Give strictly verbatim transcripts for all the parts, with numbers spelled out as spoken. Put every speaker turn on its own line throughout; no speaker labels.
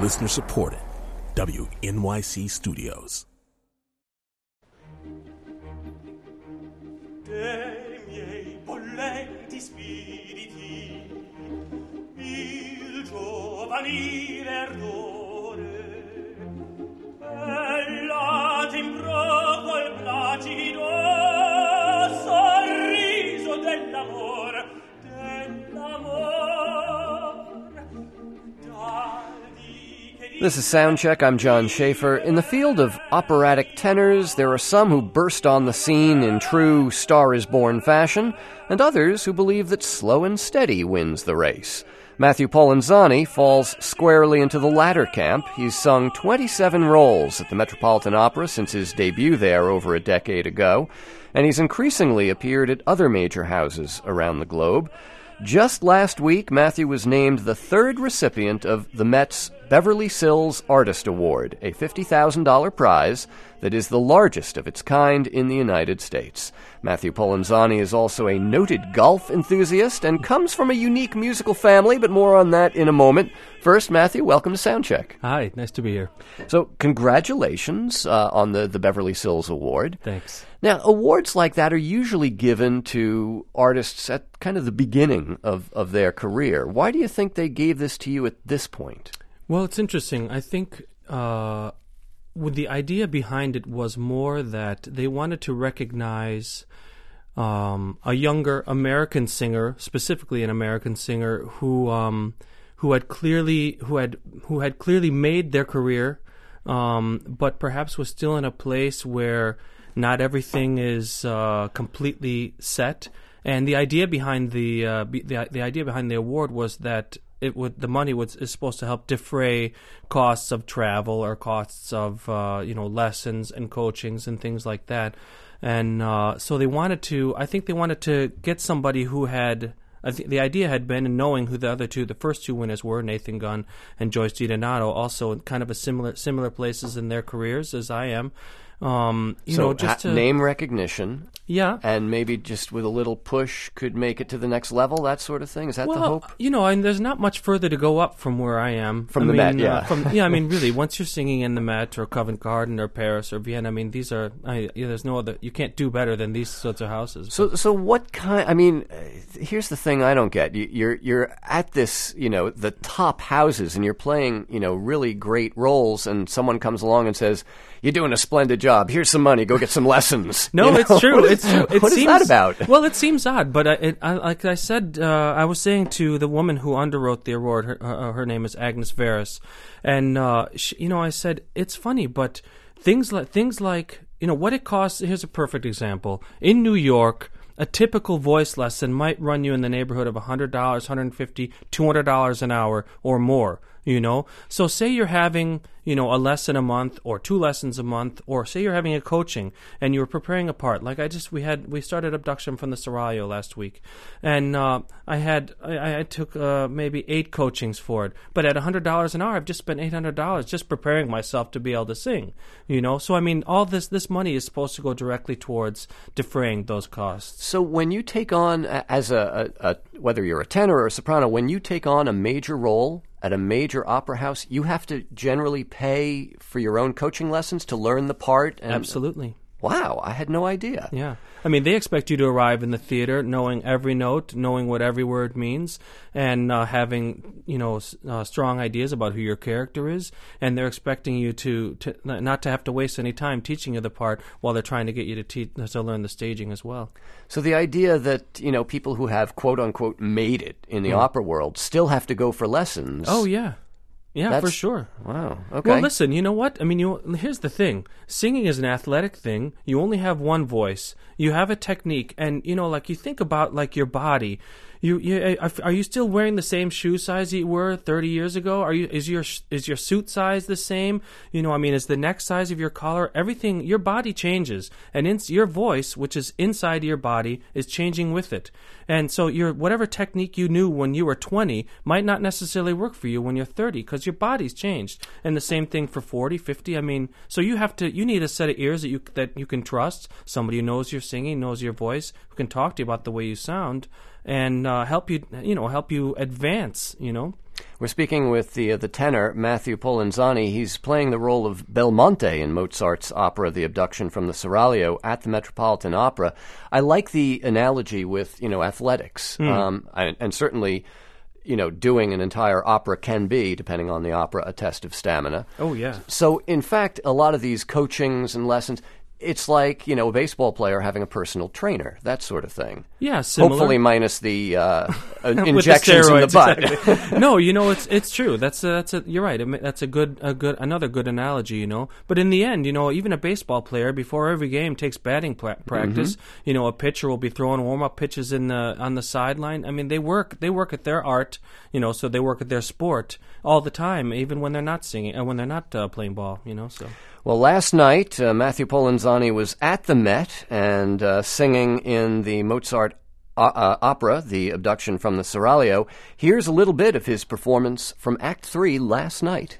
Listener supported. W N Y C Studios.
Dei miei bollenti spiriti, il giovanile ardore, e la timbrò col placido sorriso dell'amor, dell'amor.
This is Soundcheck. I'm John Schaefer. In the field of operatic tenors, there are some who burst on the scene in true Star is Born fashion, and others who believe that slow and steady wins the race. Matthew Polenzani falls squarely into the latter camp. He's sung twenty-seven roles at the Metropolitan Opera since his debut there over a decade ago, and he's increasingly appeared at other major houses around the globe. Just last week, Matthew was named the third recipient of the Met's Beverly Sills Artist Award, a fifty thousand dollars prize that is the largest of its kind in the United States. Matthew Polenzani is also a noted golf enthusiast and comes from a unique musical family, but more on that in a moment. First, Matthew, welcome to Soundcheck.
Hi, nice to be here.
So, congratulations uh, on the, the Beverly Sills Award.
Thanks.
Now, awards like that are usually given to artists at kind of the beginning of, of their career. Why do you think they gave this to you at this point?
Well, it's interesting. I think uh, with the idea behind it was more that they wanted to recognize um, a younger American singer, specifically an American singer who um, who had clearly who had who had clearly made their career, um, but perhaps was still in a place where not everything is uh, completely set. And the idea behind the uh, be, the the idea behind the award was that it would the money was is supposed to help defray costs of travel or costs of uh, you know lessons and coachings and things like that. And uh, so they wanted to. I think they wanted to get somebody who had. I think the idea had been, and knowing who the other two, the first two winners were, Nathan Gunn and Joyce DiDonato, also in kind of a similar similar places in their careers as I am. Um, you
so
know, just
ha-
to,
name recognition,
yeah,
and maybe just with a little push could make it to the next level. That sort of thing. Is that
well,
the hope?
You know, and there's not much further to go up from where I am.
From
I
the
mean,
Met, yeah.
Uh, from, yeah, I mean, really, once you're singing in the Met or Covent Garden or Paris or Vienna, I mean, these are. I, yeah, there's no other. You can't do better than these sorts of houses.
So, so what kind? I mean, uh, here's the thing I don't get. You, you're you're at this, you know, the top houses, and you're playing, you know, really great roles, and someone comes along and says, "You're doing a splendid job. Here's some money. Go get some lessons."
No,
you know?
it's true.
What is,
it's true. It
what
seems,
is that about?
Well, it seems odd, but I, it, I, like I said, uh, I was saying to the woman who underwrote the award, her, her, her name is Agnes Veris, and uh, she, you know, I said it's funny, but things like things like you know what it costs. Here's a perfect example in New York. A typical voice lesson might run you in the neighborhood of one hundred dollars, one hundred fifty dollars, two hundred dollars an hour or more, you know? So say you're having, you know, a lesson a month or two lessons a month, or say you're having a coaching and you're preparing a part. Like I just, we had, we started Abduction from the Seraglio last week. And uh, I had, I, I took uh, maybe eight coachings for it. But at one hundred dollars an hour, I've just spent eight hundred dollars just preparing myself to be able to sing, you know? So, I mean, all this, this money is supposed to go directly towards defraying those costs.
So when you take on, as a, a, a whether you're a tenor or a soprano, when you take on a major role at a major opera house, you have to generally pay for your own coaching lessons to learn the part? And
Absolutely.
Wow, I had no idea.
Yeah. I mean, they expect you to arrive in the theater knowing every note, knowing what every word means, and uh, having, you know, uh, strong ideas about who your character is, and they're expecting you to, to not to have to waste any time teaching you the part while they're trying to get you to teach to learn the staging as well.
So the idea that, you know, people who have quote-unquote made it in the
Mm.
opera world still have to go for lessons.
Oh, yeah. Yeah,
That's,
for sure.
Wow. Okay.
Well, listen, you know what? I mean, you here's the thing. Singing is an athletic thing. You only have one voice. You have a technique, and you know, like you think about like your body. You, you are you still wearing the same shoe size you were thirty years ago? Are you is your is your suit size the same? You know, I mean, is the neck size of your collar, everything, your body changes, and in, your voice, which is inside your body, is changing with it. And so your whatever technique you knew when you were twenty might not necessarily work for you when you're thirty because your body's changed. And the same thing for forty, fifty. I mean, so you have to you need a set of ears that you that you can trust, somebody who knows your singing, knows your voice, who can talk to you about the way you sound, and uh, help you, you know, help you advance, you know.
We're speaking with the uh, the tenor, Matthew Polenzani. He's playing the role of Belmonte in Mozart's opera, The Abduction from the Seraglio, at the Metropolitan Opera. I like the analogy with, you know, athletics, mm. um, and, and certainly, you know, doing an entire opera can be, depending on the opera, a test of stamina.
Oh, yeah.
So, in fact, a lot of these coachings and lessons, it's like, you know, a baseball player having a personal trainer, that sort of thing.
Yeah, similar.
Hopefully minus the uh, injections the in the butt.
Exactly. No, you know, it's it's true. That's a, that's a, you're right. That's a good a good another good analogy. You know, but in the end, you know, even a baseball player before every game takes batting pra- practice. Mm-hmm. You know, a pitcher will be throwing warm up pitches in the on the sideline. I mean, they work they work at their art. You know, so they work at their sport all the time, even when they're not singing and when they're not uh, playing ball. You know, so.
Well, last night, uh, Matthew Polenzani was at the Met and uh, singing in the Mozart uh, uh, opera, The Abduction from the Seraglio. Here's a little bit of his performance from Act Three last night.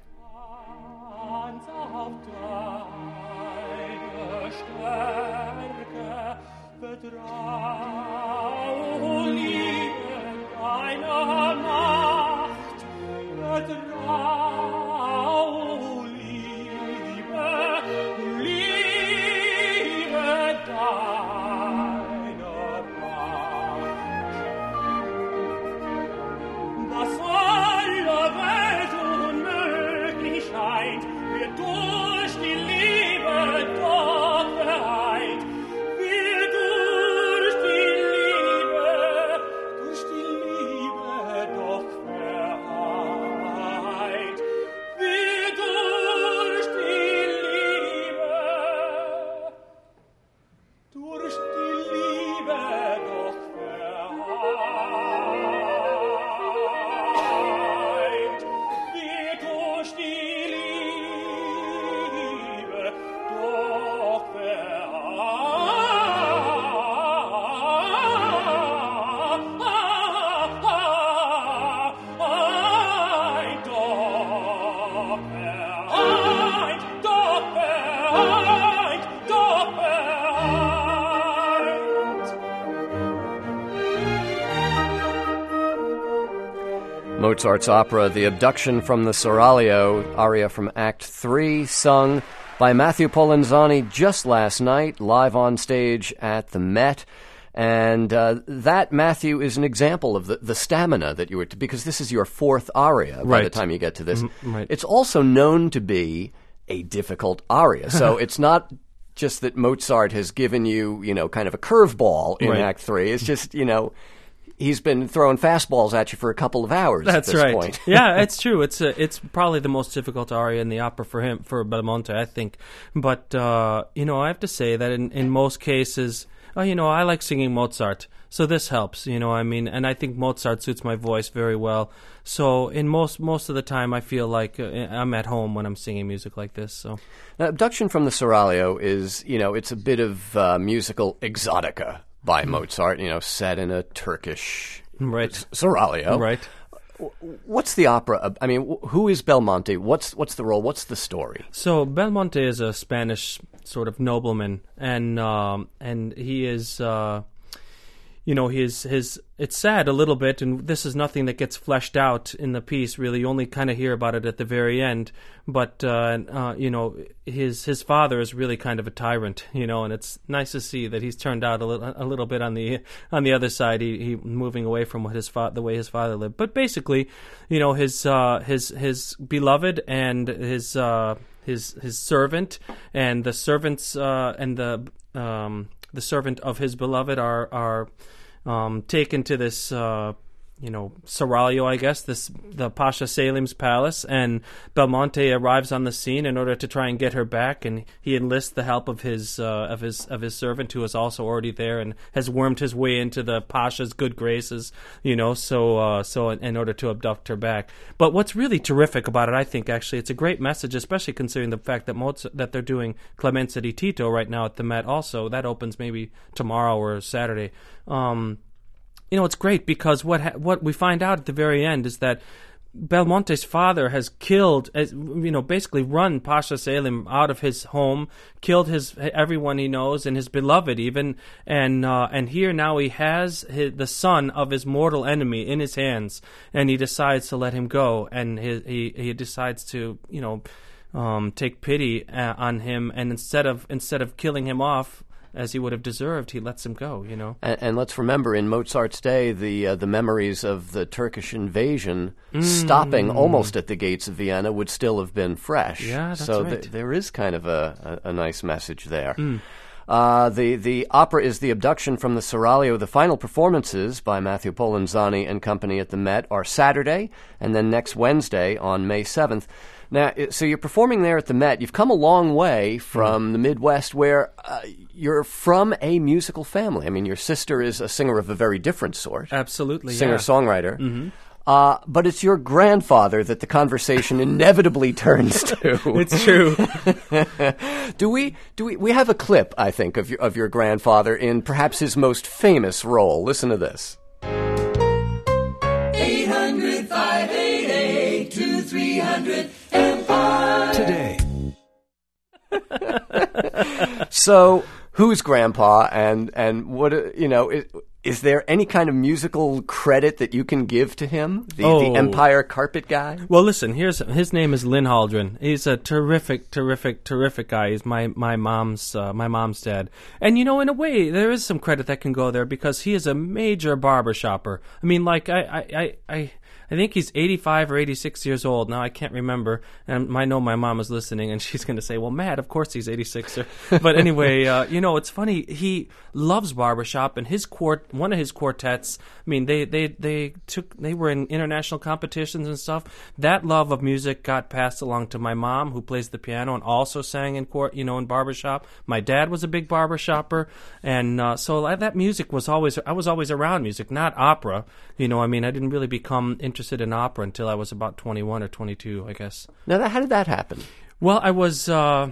Mozart's opera, The Abduction from the Seraglio, aria from Act Three, sung by Matthew Polenzani just last night, live on stage at the Met. And uh, that, Matthew, is an example of the, the stamina that you were, to, because this is your fourth aria by
right.
the time you get to this.
Mm, right.
It's also known to be a difficult aria. So it's not just that Mozart has given you, you know, kind of a curveball in
right.
Act Three. It's just, you know, he's been throwing fastballs at you for a couple of hours.
That's
at this
right.
point.
Yeah, it's true. It's a, it's probably the most difficult aria in the opera for him, for Belmonte, I think. But uh, you know, I have to say that in, in most cases, uh, you know, I like singing Mozart, so this helps. You know, I mean, and I think Mozart suits my voice very well. So in most most of the time, I feel like uh, I'm at home when I'm singing music like this. So,
now, Abduction from the Seraglio is, you know, it's a bit of uh, musical exotica by Mozart, you know, set in a Turkish
right.
Seraglio.
Right.
What's the opera? I mean, who is Belmonte? What's what's the role? What's the story?
So Belmonte is a Spanish sort of nobleman, and um, and he is, uh, you know, his his. It's sad a little bit, and this is nothing that gets fleshed out in the piece. Really, you only kind of hear about it at the very end. But uh, uh, you know, his his father is really kind of a tyrant, you know, and it's nice to see that he's turned out a little a little bit on the on the other side. He, he moving away from what his fa- the way his father lived. But basically, you know, his uh, his his beloved and his uh, his his servant and the servants uh, and the um, the servant of his beloved are are. Um, taken to this, uh, you know, Seraglio, I guess, this the Pasha Selim's palace, and Belmonte arrives on the scene in order to try and get her back, and he enlists the help of his uh, of his of his servant, who is also already there and has wormed his way into the Pasha's good graces, you know, so uh, so in, in order to abduct her back. But what's really terrific about it, I think, actually, it's a great message, especially considering the fact that Mozart, that they're doing Clemenza di Tito right now at the Met. Also, that opens maybe tomorrow or Saturday. Um, you know, it's great because what ha- what we find out at the very end is that Belmonte's father has killed, as, you know, basically run Pasha Selim out of his home, killed his everyone he knows and his beloved even, and uh, and here now he has his, the son of his mortal enemy in his hands, and he decides to let him go, and his, he he decides to, you know, um, take pity uh, on him, and instead of instead of killing him off as he would have deserved, he lets him go, you know.
And, and let's remember, in Mozart's day, the uh, the memories of the Turkish invasion mm. stopping almost at the gates of Vienna would still have been fresh.
Yeah, that's
so
right.
th- there is kind of a, a, a nice message there.
Mm.
Uh, the, the opera is The Abduction from the Seraglio. The final performances by Matthew Polenzani and company at the Met are Saturday, and then next Wednesday on May seventh. Now, so you're performing there at the Met. You've come a long way from mm. the Midwest, where uh, you're from a musical family. I mean, your sister is a singer of a very different sort.
Absolutely,
Singer-songwriter.
Yeah. Mm-hmm.
Uh, but it's your grandfather that the conversation inevitably turns to.
It's true.
do we? Do we? We have a clip, I think, of your, of your grandfather in perhaps his most famous role. Listen to this.
eight hundred, five eight eight, two three hundred Empire.
Today.
So, who's Grandpa, and and what uh, you know? Is, is there any kind of musical credit that you can give to him, the,
oh.
the Empire carpet guy?
Well, listen. Here's his name is Lynn Haldren. He's a terrific, terrific, terrific guy. He's my my mom's uh, my mom's dad, and you know, in a way, there is some credit that can go there because he is a major barber shopper. I mean, like I I I. I I think he's eighty-five or eighty-six years old. Now, I can't remember. And I know my mom is listening, and she's going to say, well, Matt, of course he's eighty-six. But anyway, uh, you know, it's funny. He loves barbershop, and his quart- one of his quartets, I mean, they, they, they took they were in international competitions and stuff. That love of music got passed along to my mom, who plays the piano and also sang in court, you know, in barbershop. My dad was a big barbershopper, and uh, so that music was always, I was always around music, not opera. You know, I mean, I didn't really become interested in opera until I was about twenty-one or twenty-two, I guess.
Now, that, how did that happen?
Well, I was, uh,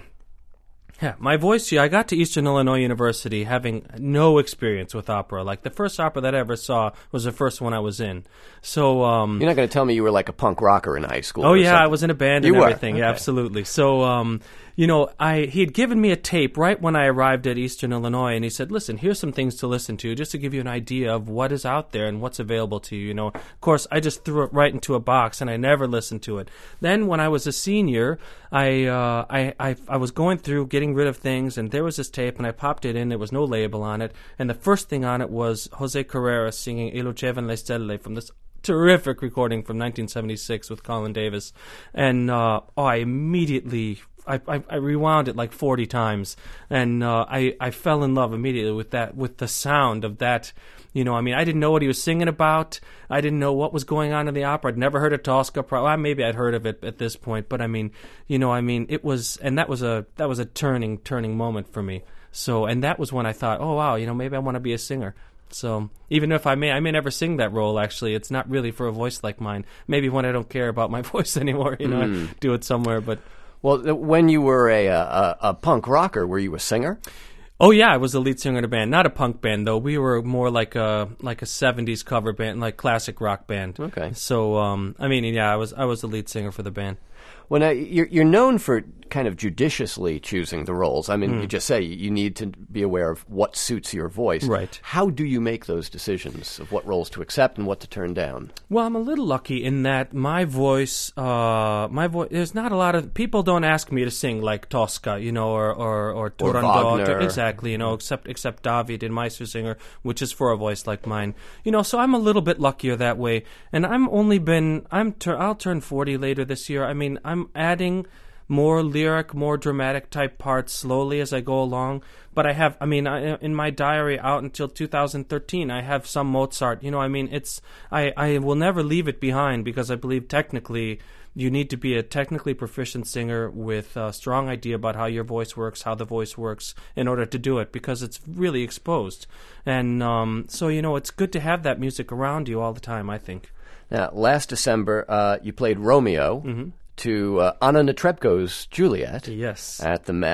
yeah, my voice, yeah, I got to Eastern Illinois University having no experience with opera. Like, the first opera that I ever saw was the first one I was in. So, um...
You're not going to tell me you were like a punk rocker in high school.
Oh, yeah,
something.
I was in a band
you
and
were?
everything.
Okay.
Yeah, absolutely. So, um... you know, I he had given me a tape right when I arrived at Eastern Illinois, and he said, listen, here's some things to listen to, just to give you an idea of what is out there and what's available to you. You know, of course, I just threw it right into a box, and I never listened to it. Then when I was a senior, I, uh, I, I, I was going through getting rid of things, and there was this tape, and I popped it in. There was no label on it, and the first thing on it was Jose Carreras singing E Lucevan le Stelle from this terrific recording from nineteen seventy-six with Colin Davis. And uh, oh, I immediately... I, I, I rewound it like forty times, and uh, I, I fell in love immediately with that, with the sound of that. You know, I mean, I didn't know what he was singing about. I didn't know what was going on in the opera. I'd never heard of Tosca. Well, maybe I'd heard of it at this point, but I mean, you know, I mean, it was, and that was a that was a turning turning moment for me. So, and that was when I thought, oh wow, you know, maybe I want to be a singer. So even if I may, I may never sing that role. Actually, it's not really for a voice like mine. Maybe when I don't care about my voice anymore, you know, mm. I do it somewhere, but.
Well, when you were a, a a punk rocker, were you a singer?
Oh yeah, I was the lead singer in a band. Not a punk band though. We were more like a like a seventies cover band, like classic rock band.
Okay.
So um, I mean, yeah, I was I was the lead singer for the band.
Well, now, you're, you're known for kind of judiciously choosing the roles. I mean,
mm.
you just say you need to be aware of what suits your voice.
Right.
How do you make those decisions of what roles to accept and what to turn down?
Well, I'm a little lucky in that my voice, uh, my voice. There's not a lot of people don't ask me to sing like Tosca, you know, or or or Turandot,
or
exactly, you know, except except David in Meistersinger, which is for a voice like mine, you know. So I'm a little bit luckier that way, and I'm only been I'm tur- I'll turn forty later this year. I mean, I'm adding more lyric, more dramatic type parts slowly as I go along. But I have, I mean, I, in my diary out until two thousand thirteen, I have some Mozart. You know, I mean, it's, I, I will never leave it behind because I believe technically you need to be a technically proficient singer with a strong idea about how your voice works, how the voice works in order to do it, because it's really exposed. And um, so, you know, it's good to have that music around you all the time, I think.
Now, last December, uh, you played Romeo.
Mm-hmm.
to uh, Anna Netrebko's Juliet
yes.
at the Met.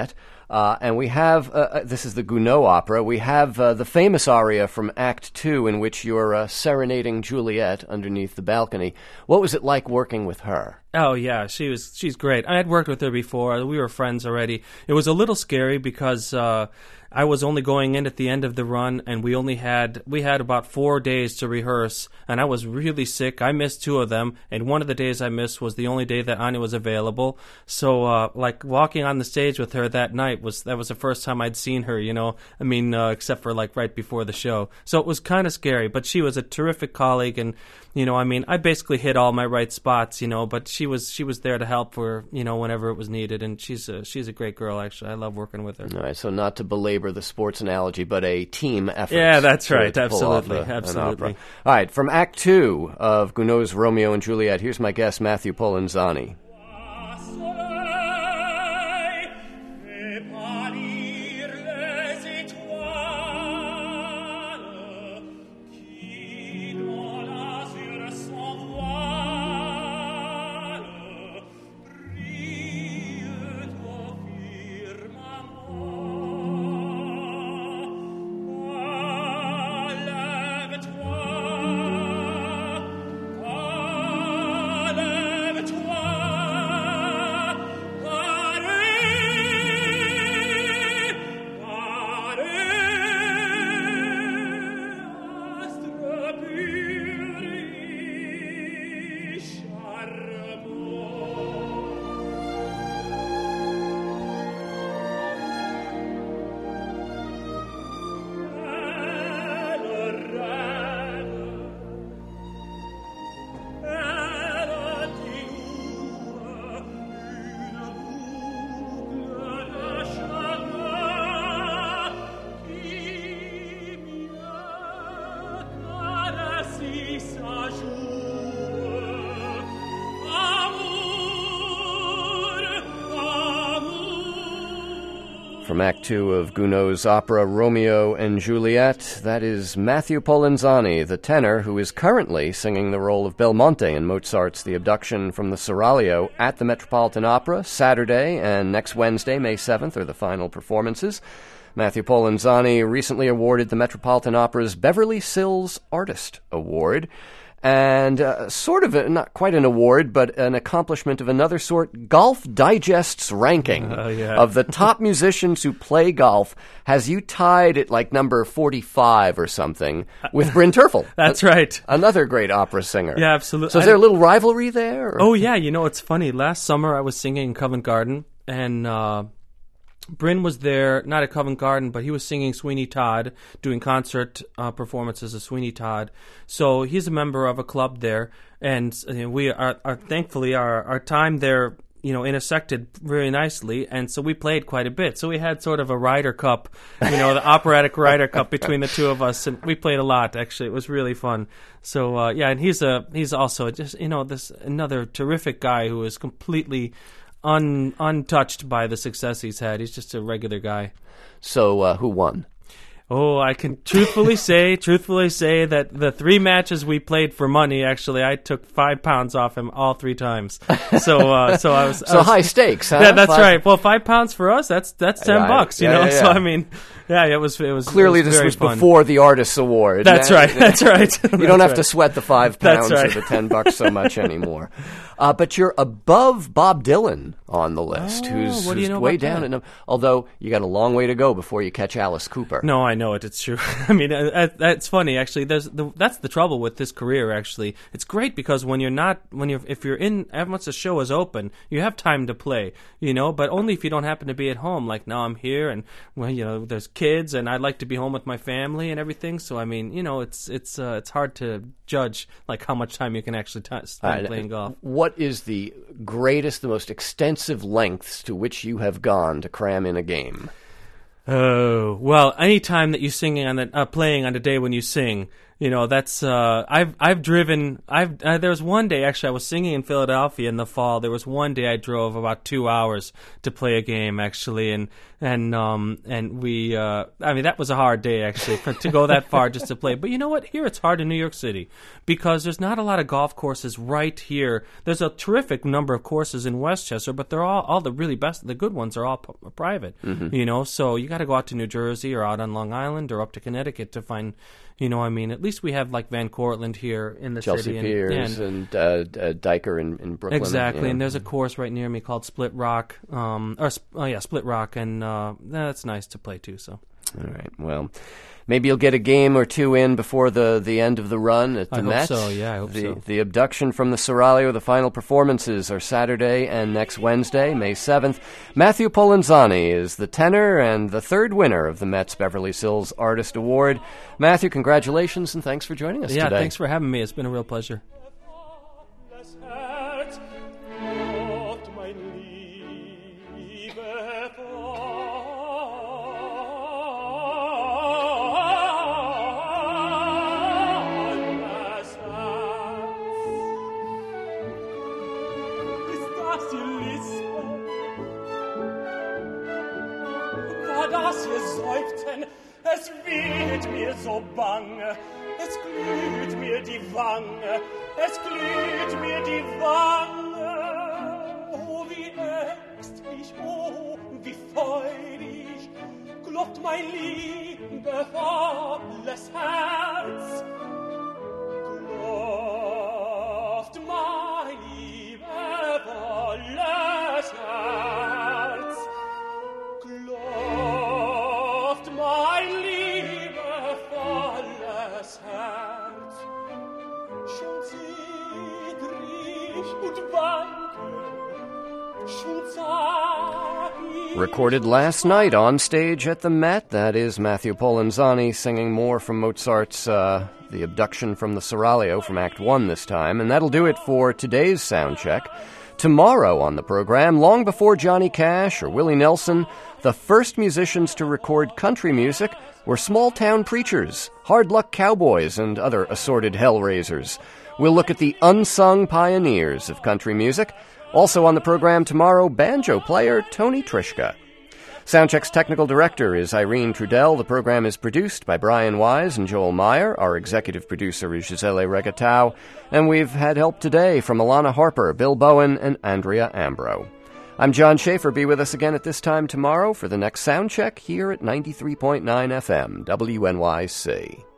Uh, and we have, uh, this is the Gounod opera, we have uh, the famous aria from Act Two in which you're uh, serenading Juliet underneath the balcony. What was it like working with her?
Oh, yeah, she was. She's great. I had worked with her before. We were friends already. It was a little scary because uh, I was only going in at the end of the run, and we only had we had about four days to rehearse, and I was really sick. I missed two of them, and one of the days I missed was the only day that Anya was available. So, uh, like, walking on the stage with her that night, was that was the first time I'd seen her, you know, I mean, uh, except for, like, right before the show. So it was kind of scary, but she was a terrific colleague, and, you know, I mean, I basically hit all my right spots, you know, but she was she was there to help for, you know, whenever it was needed, and she's a, she's a great girl, actually. I love working with her.
All right, so not to belabor the sports analogy, but a team effort.
Yeah, that's right,
to pull off
absolutely,
a- an
absolutely.
opera. All right, from Act Two of Gounod's Romeo and Juliet, here's my guest, Matthew Polenzani. From Act Two of Gounod's opera Romeo and Juliet, that is Matthew Polenzani, the tenor who is currently singing the role of Belmonte in Mozart's The Abduction from the Seraglio at the Metropolitan Opera. Saturday and next Wednesday, May seventh, are the final performances. Matthew Polenzani recently awarded the Metropolitan Opera's Beverly Sills Artist Award. And uh, sort of, a, not quite an award, but an accomplishment of another sort, Golf Digest's ranking
uh, yeah.
of the top musicians who play golf has you tied at like number forty-five or something with Bryn Terfel.
That's right.
Another great opera singer.
Yeah, absolutely.
So is there a little rivalry there? Or?
Oh, yeah. You know, it's funny. Last summer I was singing in Covent Garden, and uh, Bryn was there, not at Covent Garden, but he was singing Sweeney Todd, doing concert uh, performances of Sweeney Todd. So he's a member of a club there, and uh, we are, are thankfully our our time there, you know, intersected very nicely, and so we played quite a bit. So we had sort of a Ryder Cup, you know, the operatic Ryder Cup between the two of us, and we played a lot. Actually, it was really fun. So uh, yeah, and he's a he's also just you know this another terrific guy who is completely Un, untouched by the success he's had. He's just a regular guy.
So, uh, who won?
Oh, I can truthfully say, truthfully say that the three matches we played for money, actually, I took five pounds off him all three times. So, uh, so I was
so
I was,
high stakes, huh?
Yeah, that's
five.
right. Well, five pounds for us, that's that's ten
Right.
bucks, you
Yeah,
know.
yeah, yeah.
So I mean, yeah, it was it was
Clearly,
it was
this
very
was
fun.
before the Artists Award.
That's
That-
right. That's right.
You don't
That's
have
right.
to sweat the five
That's
pounds
right.
or the ten bucks so much anymore. Uh, but you're above Bob Dylan on the list,
Oh,
who's,
what do
who's
you know
way
about
down.
that?
In num- although you got a long way to go before you catch Alice Cooper.
No, I know it. It's true. I mean, uh, uh, that's funny. Actually, there's the, that's the trouble with this career. Actually, it's great because when you're not, when you're, if you're in, once the show is open, you have time to play. You know, but only if you don't happen to be at home. Like now, I'm here, and well, you know, there's kids, and I'd like to be home with my family and everything. So, I mean, you know, it's it's uh, it's hard to judge like how much time you can actually t- spend
All right.
playing golf.
What is the greatest, the most extensive lengths to which you have gone to cram in a game?
Oh, well, any time that you're singing on the, uh, playing on the day when you sing, You know, that's uh, I've I've driven. I've uh, there was one day actually I was singing in Philadelphia in the fall. There was one day I drove about two hours to play a game actually, and and um and we. Uh, I mean that was a hard day actually for, to go that far just to play. But you know what? Here it's hard in New York City because there's not a lot of golf courses right here. There's a terrific number of courses in Westchester, but they're all all the really best, the good ones are all p- private. Mm-hmm. You know, so you got to go out to New Jersey or out on Long Island or up to Connecticut to find. You know, I mean, at least we have like Van Cortlandt here in the
Chelsea
city.
Chelsea Piers and, and uh, uh, Diker in, in Brooklyn.
Exactly,
yeah.
And there's a course right near me called Split Rock, um, or oh yeah, Split Rock, and uh, that's nice to play too. So,
all right, well, maybe you'll get a game or two in before the, the end of the run at the
I hope
Met.
so. Yeah, I hope
the,
so.
The Abduction from the Seraglio, the final performances are Saturday and next Wednesday, May seventh. Matthew Polenzani is the tenor and the third winner of the Met's Beverly Sills Artist Award. Matthew, congratulations and thanks for joining us
yeah,
today.
Yeah, thanks for having me. It's been a real pleasure.
Das ihr seufzen, es wird mir so bange, es glüht mir die Wange, es glüht mir die Wange. Oh, wie ängstlich, oh, wie feurig, klopft mein liebevolles Herz. Klopft mein liebevolles Herz. Klopft mein liebevolles Herz. Schon zittrig und wanke, schon zag ich.
Recorded last night on stage at the Met. That is Matthew Polenzani singing more from Mozart's uh, The Abduction from the Seraglio from Act One this time. And that'll do it for today's sound check. Tomorrow on the program, long before Johnny Cash or Willie Nelson, the first musicians to record country music were small-town preachers, hard-luck cowboys, and other assorted hellraisers. We'll look at the unsung pioneers of country music. Also on the program tomorrow, banjo player Tony Trischka. Soundcheck's technical director is Irene Trudell. The program is produced by Brian Wise and Joel Meyer. Our executive producer is Gisele Regatau. And we've had help today from Alana Harper, Bill Bowen, and Andrea Ambro. I'm John Schaefer. Be with us again at this time tomorrow for the next Soundcheck here at ninety-three point nine F M, W N Y C.